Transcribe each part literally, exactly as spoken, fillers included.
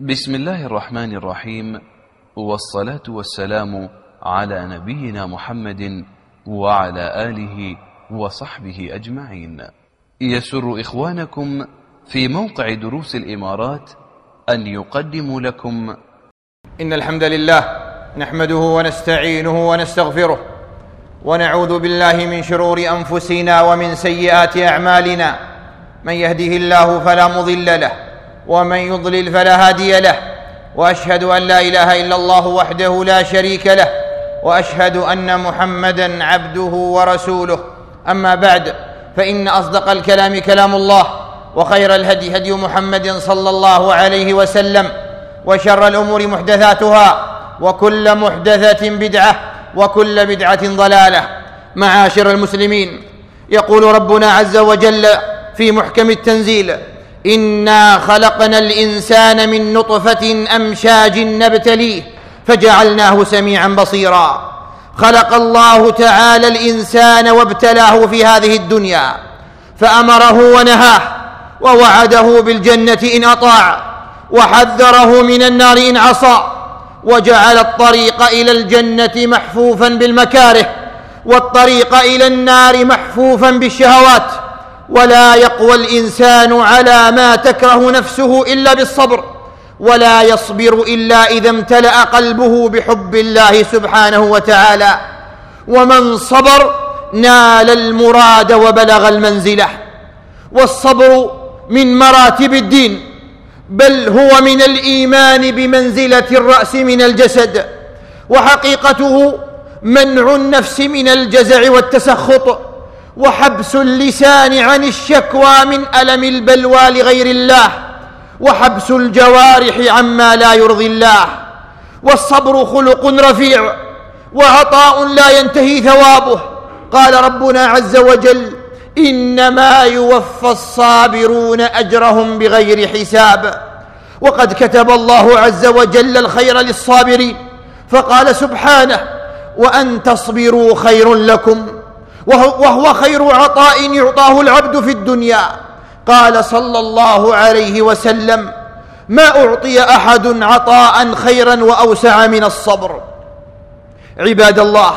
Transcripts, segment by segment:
بسم الله الرحمن الرحيم، والصلاة والسلام على نبينا محمد وعلى آله وصحبه أجمعين. يسر إخوانكم في موقع دروس الإمارات أن يقدموا لكم إن الحمد لله نحمده ونستعينه ونستغفره ونعوذ بالله من شرور أنفسنا ومن سيئات أعمالنا، من يهده الله فلا مضل له ومن يضلل فلا هادي له، وأشهد أن لا إله إلا الله وحده لا شريك له، وأشهد أن محمدًا عبده ورسوله. أما بعد، فإن أصدق الكلام كلام الله، وخير الهدي هدي محمد صلى الله عليه وسلم، وشر الأمور محدثاتها، وكل محدثة بدعة، وكل بدعة ضلالة. معاشر المسلمين، يقول ربنا عز وجل في محكم التنزيل: إنا خلقنا الإنسان من نطفة أمشاج نبتليه فجعلناه سميعا بصيرا. خلق الله تعالى الإنسان وابتلاه في هذه الدنيا، فأمره ونهاه، ووعده بالجنة إن أطاع، وحذره من النار إن عصى، وجعل الطريق إلى الجنة محفوفا بالمكاره، والطريق إلى النار محفوفا بالشهوات. ولا يقوى الإنسان على ما تكره نفسه إلا بالصبر، ولا يصبر إلا إذا امتلأ قلبه بحب الله سبحانه وتعالى. ومن صبر نال المراد وبلغ المنزلة. والصبر من مراتب الدين، بل هو من الإيمان بمنزلة الرأس من الجسد، وحقيقته منع النفس من الجزع والتسخط، وحبس اللسان عن الشكوى من ألم البلوى لغير الله، وحبس الجوارح عما لا يرضي الله. والصبر خلق رفيع وعطاء لا ينتهي ثوابه. قال ربنا عز وجل: إنما يوفى الصابرون أجرهم بغير حساب. وقد كتب الله عز وجل الخير للصابرين، فقال سبحانه: وأن تصبروا خير لكم، وهو خير عطاء يعطاه العبد في الدنيا. قال صلى الله عليه وسلم: ما أعطي أحد عطاء خيرا وأوسع من الصبر. عباد الله،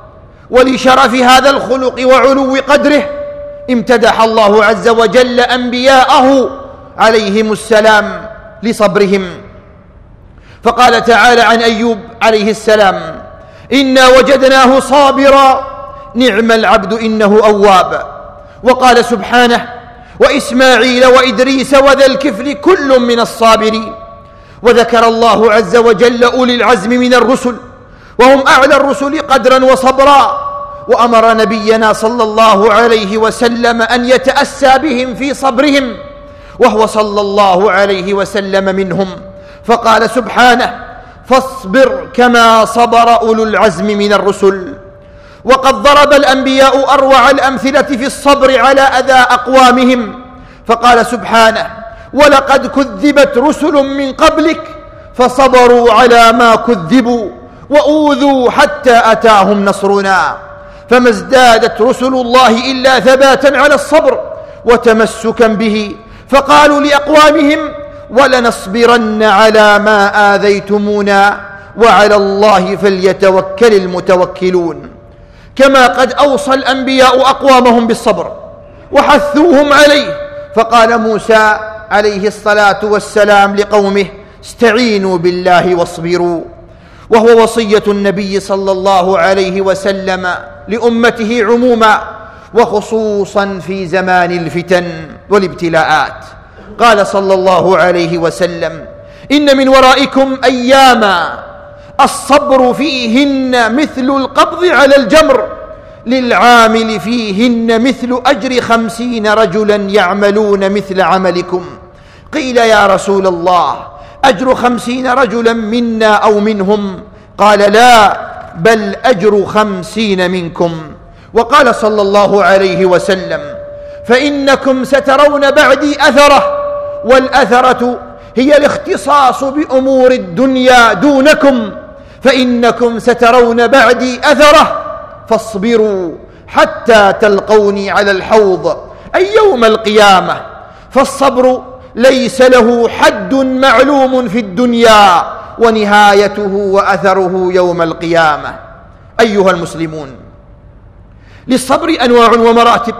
ولشرف هذا الخلق وعلو قدره امتدح الله عز وجل أنبياءه عليهم السلام لصبرهم، فقال تعالى عن أيوب عليه السلام: إنا وجدناه صابرا نعم العبد إنه أواب. وقال سبحانه: وإسماعيل وإدريس وذا الكفل كل من الصابرين. وذكر الله عز وجل أولي العزم من الرسل، وهم أعلى الرسل قدرا وصبرا، وأمر نبينا صلى الله عليه وسلم أن يتأسى بهم في صبرهم، وهو صلى الله عليه وسلم منهم، فقال سبحانه: فاصبر كما صبر أولو العزم من الرسل. وقد ضرب الأنبياء أروع الأمثلة في الصبر على أذى أقوامهم، فقال سبحانه: ولقد كذبت رسل من قبلك فصبروا على ما كذبوا وأوذوا حتى أتاهم نصرنا، فما ازدادت رسل الله إلا ثباتا على الصبر وتمسكا به، فقالوا لأقوامهم: ولنصبرن على ما آذيتمونا وعلى الله فليتوكل المتوكلون. كما قد أوصى الأنبياء أقوامهم بالصبر وحثوهم عليه، فقال موسى عليه الصلاة والسلام لقومه: استعينوا بالله واصبروا. وهو وصية النبي صلى الله عليه وسلم لأمته عموما، وخصوصا في زمان الفتن والابتلاءات. قال صلى الله عليه وسلم: إن من ورائكم أياما الصبر فيهن مثل القبض على الجمر، للعامل فيهن مثل أجر خمسين رجلا يعملون مثل عملكم. قيل: يا رسول الله، أجر خمسين رجلا منا أو منهم؟ قال: لا، بل أجر خمسين منكم. وقال صلى الله عليه وسلم: فإنكم سترون بعدي أثرة، والأثرة هي الاختصاص بأمور الدنيا دونكم، فإنكم سترون بعدي أثرة، فاصبروا حتى تلقوني على الحوض، أي يوم القيامة. فالصبر ليس له حد معلوم في الدنيا ونهايته وأثره يوم القيامة. أيها المسلمون، للصبر أنواع ومراتب،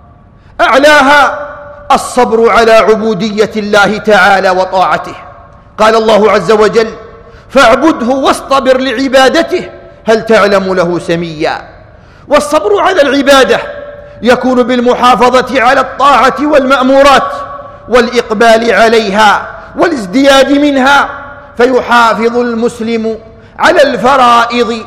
أعلاها الصبر على عبودية الله تعالى وطاعته. قال الله عز وجل: فاعبده واصطبر لعبادته هل تعلم له سميا. والصبر على العبادة يكون بالمحافظة على الطاعة والمأمورات والإقبال عليها والازدياد منها، فيحافظ المسلم على الفرائض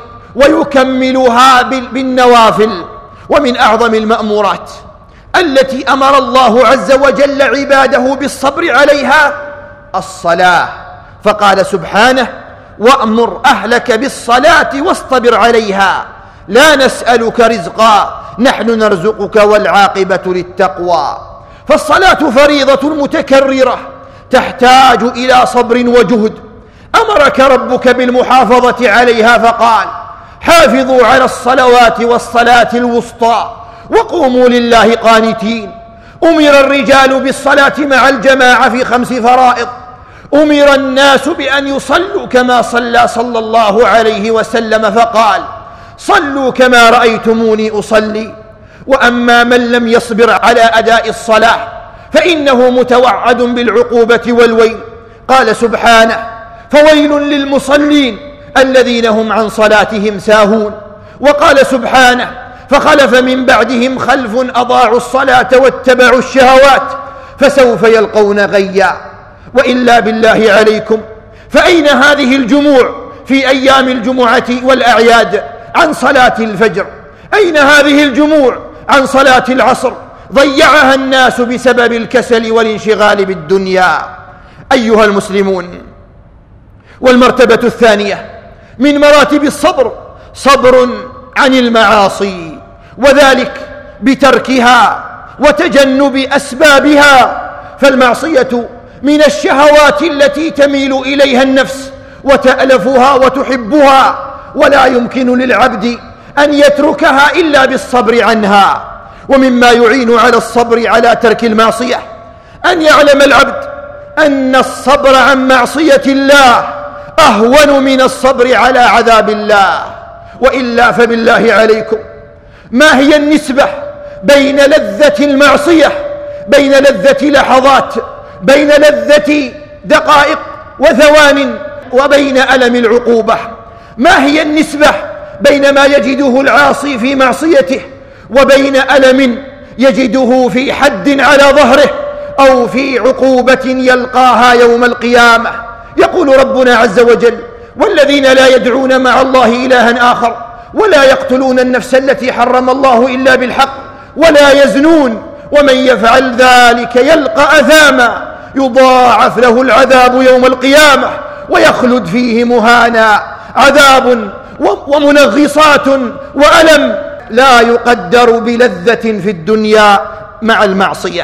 ويكملها بالنوافل. ومن أعظم المأمورات التي أمر الله عز وجل عباده بالصبر عليها الصلاة، فقال سبحانه: وأمر أهلك بالصلاة واصطبر عليها لا نسألك رزقا نحن نرزقك والعاقبة للتقوى. فالصلاة فريضة متكررة تحتاج إلى صبر وجهد. أمرك ربك بالمحافظة عليها فقال: حافظوا على الصلوات والصلاة الوسطى وقوموا لله قانتين. أمر الرجال بالصلاة مع الجماعة في خمس فرائض. أمر الناس بأن يصلوا كما صلى صلى الله عليه وسلم فقال: صلوا كما رأيتموني أصلي. وأما من لم يصبر على أداء الصلاة فإنه متوعد بالعقوبة والويل. قال سبحانه: فويل للمصلين الذين هم عن صلاتهم ساهون. وقال سبحانه: فخلف من بعدهم خلف أضاعوا الصلاة واتبعوا الشهوات فسوف يلقون غيا. وإلا بالله عليكم، فأين هذه الجموع في أيام الجمعة والأعياد عن صلاة الفجر؟ أين هذه الجموع عن صلاة العصر؟ ضيعها الناس بسبب الكسل والانشغال بالدنيا. أيها المسلمون، والمرتبة الثانية من مراتب الصبر صبر عن المعاصي، وذلك بتركها وتجنب أسبابها. فالمعصية من الشهوات التي تميل إليها النفس وتألفها وتحبها، ولا يمكن للعبد أن يتركها إلا بالصبر عنها. ومما يعين على الصبر على ترك المعصية أن يعلم العبد أن الصبر عن معصية الله أهون من الصبر على عذاب الله. وإلا فبالله عليكم، ما هي النسبة بين لذة المعصية، بين لذة لحظات، بين لذة دقائق وثوان، وبين ألم العقوبة؟ ما هي النسبة بين ما يجده العاصي في معصيته وبين ألم يجده في حد على ظهره أو في عقوبة يلقاها يوم القيامة؟ يقول ربنا عز وجل: والذين لا يدعون مع الله إلها آخر ولا يقتلون النفس التي حرم الله إلا بالحق ولا يزنون ومن يفعل ذلك يلقى أثاما يضاعف له العذاب يوم القيامة ويخلد فيه مهانا. عذاب ومنغصات وألم لا يقدر بلذة في الدنيا مع المعصية.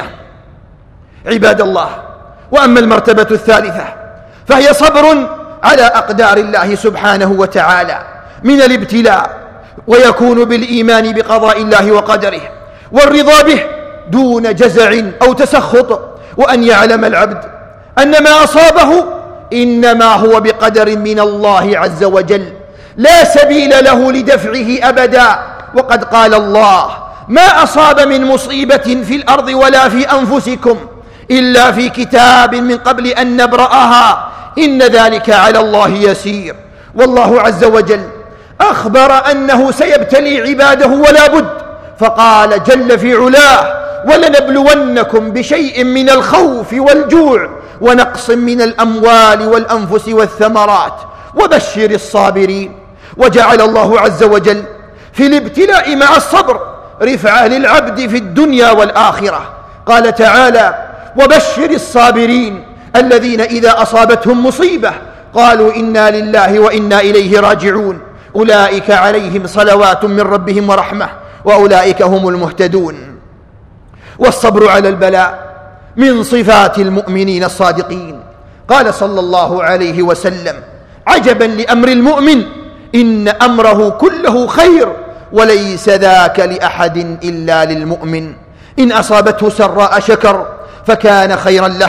عباد الله، وأما المرتبة الثالثة فهي صبر على أقدار الله سبحانه وتعالى من الابتلاء، ويكون بالإيمان بقضاء الله وقدره والرضا به دون جزع أو تسخط، وأن يعلم العبد أن ما أصابه إنما هو بقدر من الله عز وجل لا سبيل له لدفعه أبدا. وقد قال الله: ما أصاب من مصيبة في الأرض ولا في أنفسكم إلا في كتاب من قبل أن نبرأها إن ذلك على الله يسير. والله عز وجل أخبر أنه سيبتلي عباده ولا بد، فقال جل في علاه: ولنبلونكم بشيء من الخوف والجوع ونقص من الأموال والأنفس والثمرات وبشر الصابرين. وجعل الله عز وجل في الابتلاء مع الصبر رفعة للعبد في الدنيا والآخرة. قال تعالى: وبشر الصابرين الذين إذا أصابتهم مصيبة قالوا إنا لله وإنا إليه راجعون أولئك عليهم صلوات من ربهم ورحمة وأولئك هم المهتدون. والصبر على البلاء من صفات المؤمنين الصادقين. قال صلى الله عليه وسلم: عجبا لأمر المؤمن إن أمره كله خير وليس ذاك لأحد إلا للمؤمن. إن أصابته سراء شكر فكان خيرا له،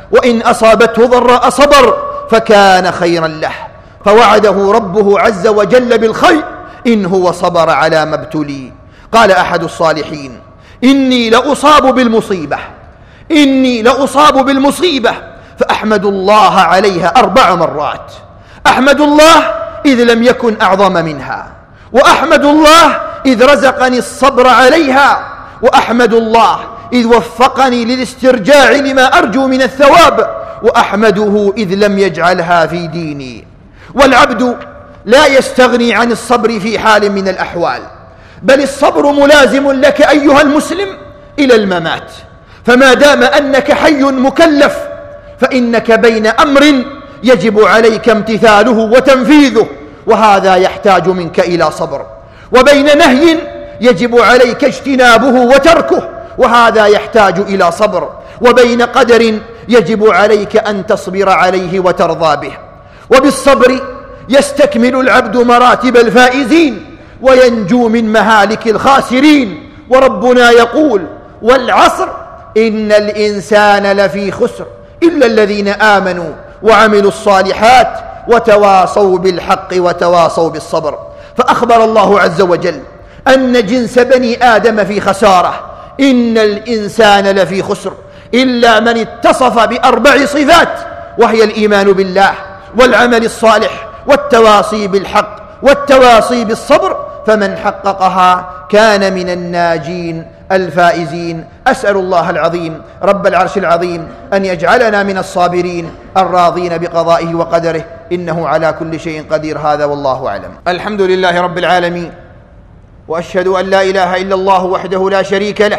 وإن أصابته ضراء صبر فكان خيرا له، فوعده ربه عز وجل بالخير إن هو صبر على ما ابتلي. قال أحد الصالحين: إني لأصاب بالمصيبة إني لأصاب بالمصيبة فأحمد الله عليها أربع مرات. أحمد الله إذ لم يكن أعظم منها، وأحمد الله إذ رزقني الصبر عليها، وأحمد الله إذ وفقني للاسترجاع لما أرجو من الثواب، وأحمده إذ لم يجعلها في ديني. والعبد لا يستغني عن الصبر في حال من الأحوال، بل الصبر ملازم لك أيها المسلم إلى الممات. فما دام أنك حي مكلف فإنك بين أمر يجب عليك امتثاله وتنفيذه، وهذا يحتاج منك إلى صبر، وبين نهي يجب عليك اجتنابه وتركه، وهذا يحتاج إلى صبر، وبين قدر يجب عليك أن تصبر عليه وترضى به. وبالصبر يستكمل العبد مراتب الفائزين وينجو من مهالك الخاسرين. وربنا يقول: والعصر إن الإنسان لفي خسر إلا الذين آمنوا وعملوا الصالحات وتواصوا بالحق وتواصوا بالصبر. فأخبر الله عز وجل أن جنس بني آدم في خسارة، إن الإنسان لفي خسر إلا من اتصف بأربع صفات، وهي الإيمان بالله والعمل الصالح والتواصي بالحق والتواصي بالصبر، فمن حققها كان من الناجين الفائزين. أسأل الله العظيم رب العرش العظيم أن يجعلنا من الصابرين الراضين بقضائه وقدره، إنه على كل شيء قدير. هذا والله أعلم. الحمد لله رب العالمين، وأشهد أن لا إله إلا الله وحده لا شريك له،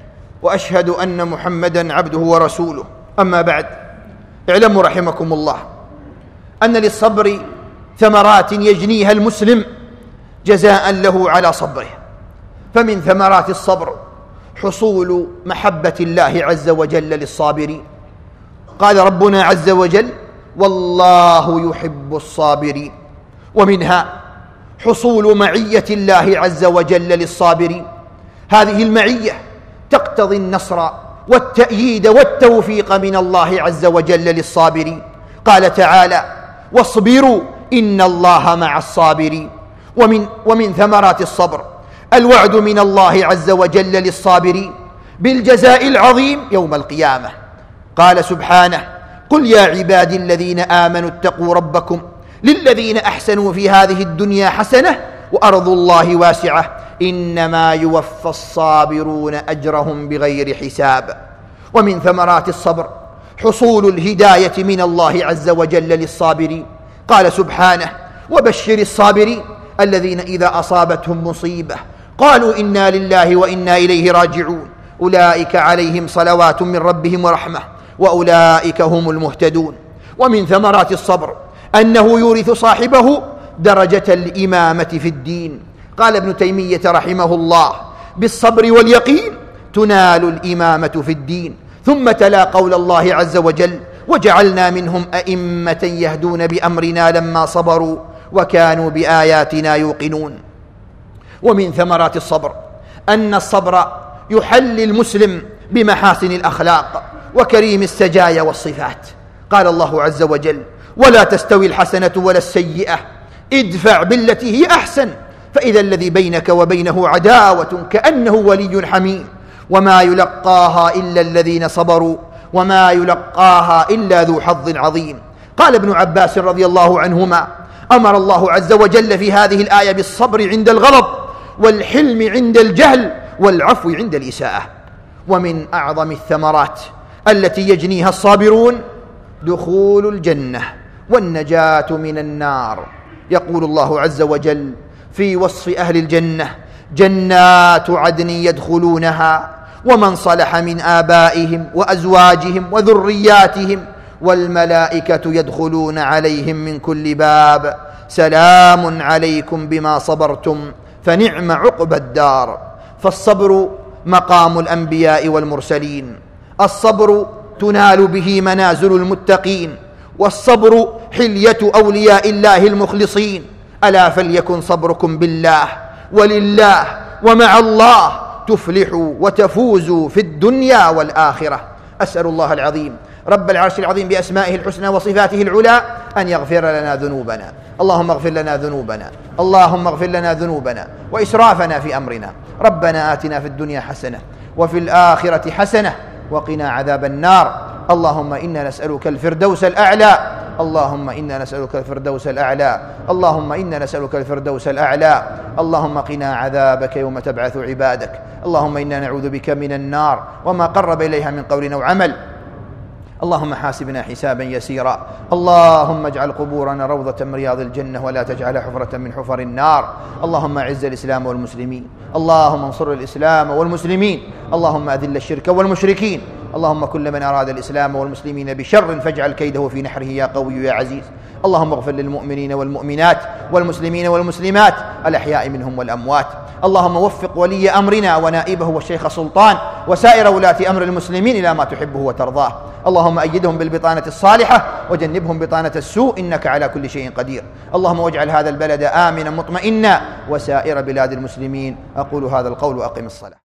وأشهد أن محمدا عبده ورسوله. أما بعد، اعلموا رحمكم الله أن للصبر ثمرات يجنيها المسلم جزاء له على صبره. فمن ثمرات الصبر حصول محبة الله عز وجل للصابرين. قال ربنا عز وجل: والله يحب الصابرين. ومنها حصول معية الله عز وجل للصابرين. هذه المعية تقتضي النصر والتأييد والتوفيق من الله عز وجل للصابرين. قال تعالى: واصبروا إن الله مع الصابرين. ومن, ومن ثمرات الصبر الوعد من الله عز وجل للصابرين بالجزاء العظيم يوم القيامة. قال سبحانه: قل يا عبادي الذين آمنوا اتقوا ربكم للذين أحسنوا في هذه الدنيا حسنة وأرض الله واسعة إنما يوفى الصابرون أجرهم بغير حساب. ومن ثمرات الصبر حصول الهداية من الله عز وجل للصابرين. قال سبحانه: وبشر الصابرين الذين إذا أصابتهم مصيبة قالوا إنا لله وإنا إليه راجعون أولئك عليهم صلوات من ربهم ورحمة وأولئك هم المهتدون. ومن ثمرات الصبر أنه يورث صاحبه درجة الإمامة في الدين. قال ابن تيمية رحمه الله: بالصبر واليقين تنال الإمامة في الدين. ثم تلا قول الله عز وجل: وجعلنا منهم أئمة يهدون بأمرنا لما صبروا وكانوا بآياتنا يوقنون. ومن ثمرات الصبر أن الصبر يحلي المسلم بمحاسن الأخلاق وكريم السجايا والصفات. قال الله عز وجل: ولا تستوي الحسنة ولا السيئة ادفع بالتي هي أحسن فإذا الذي بينك وبينه عداوة كأنه ولي حميم وما يلقاها إلا الذين صبروا وما يلقاها إلا ذو حظ عظيم. قال ابن عباس رضي الله عنهما: أمر الله عز وجل في هذه الآية بالصبر عند الغضب والحلم عند الجهل والعفو عند الإساءة. ومن أعظم الثمرات التي يجنيها الصابرون دخول الجنة والنجاة من النار. يقول الله عز وجل في وصف أهل الجنة: جنات عدن يدخلونها ومن صلح من آبائهم وأزواجهم وذرياتهم والملائكة يدخلون عليهم من كل باب سلام عليكم بما صبرتم فنعم عقبى الدار. فالصبر مقام الأنبياء والمرسلين، الصبر تنال به منازل المتقين، والصبر حلية أولياء الله المخلصين. ألا فليكن صبركم بالله ولله ومع الله تفلحوا وتفوزوا في الدنيا والآخرة. أسأل الله العظيم رب العرش العظيم بأسمائه الحسنى وصفاته العلى أن يغفر لنا ذنوبنا. اللهم اغفر لنا ذنوبنا، اللهم اغفر لنا ذنوبنا وإسرافنا في أمرنا. ربنا آتنا في الدنيا حسنة وفي الآخرة حسنة وقنا عذاب النار. اللهم إنا نسألك الفردوس الأعلى، اللهم إنا نسألك الفردوس الأعلى، اللهم إنا نسألك الفردوس الأعلى. اللهم قنا عذابك يوم تبعث عبادك. اللهم إنا نعوذ بك من النار وما قرب إليها من قول أو عمل. اللهم حاسبنا حسابا يسيرا. اللهم اجعل قبورنا روضة من رياض الجنة ولا تجعلها حفرة من حفر النار. اللهم أعز الإسلام والمسلمين، اللهم انصر الإسلام والمسلمين، اللهم أذل الشرك والمشركين. اللهم كل من أراد الإسلام والمسلمين بشر فاجعل كيده في نحره يا قوي يا عزيز. اللهم اغفر للمؤمنين والمؤمنات والمسلمين والمسلمات الأحياء منهم والأموات. اللهم وفق ولي أمرنا ونائبه والشيخ سلطان وسائر ولاة أمر المسلمين إلى ما تحبه وترضاه. اللهم أيدهم بالبطانة الصالحة وجنبهم بطانة السوء إنك على كل شيء قدير. اللهم واجعل هذا البلد آمنا مطمئنا وسائر بلاد المسلمين. أقول هذا القول وأقم الصلاة.